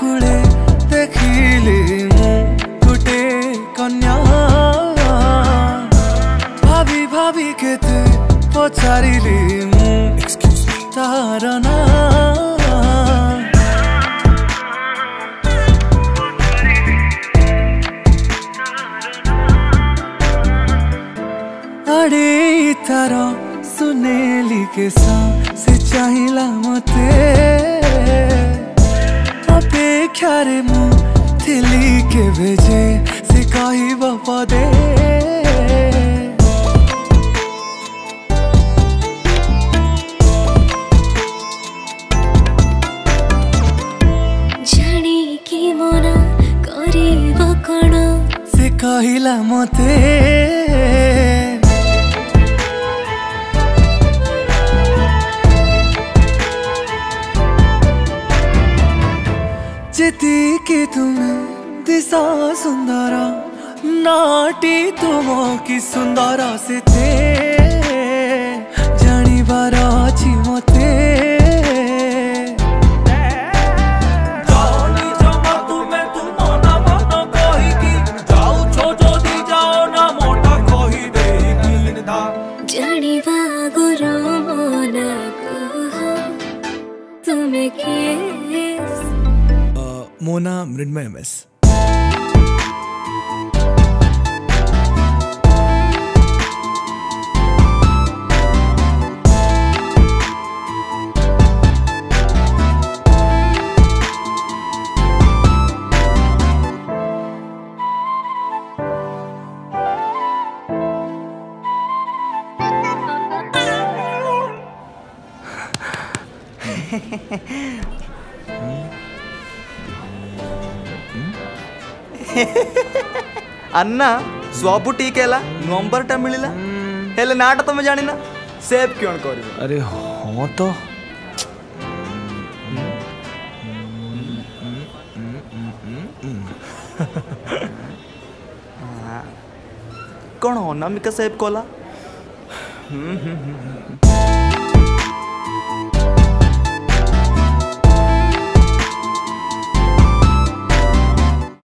कूले देखिली मु गुटे कन्या भाभी भाभी केते पचारिली मु तार ना अड़े तार सुनेली के से चाहिला मते अपेक्षा रे मु थिली के भेजे से कहब पदे जानी कि मना करिब कण से कहला मते जेती कि तुम्हें दिशा सुंदर नाटी तुम कि सुंदर से थे जानिबार अछि मते जानिबा गुरु मना तुम्हें किस मोना मृण्मय MS अन्ना सब ठीक है नंबर टा मिलला हेले नाटा तुम जानी ना सेव क्यों कर अरे हाँ तो कौन अनामिका सेव कला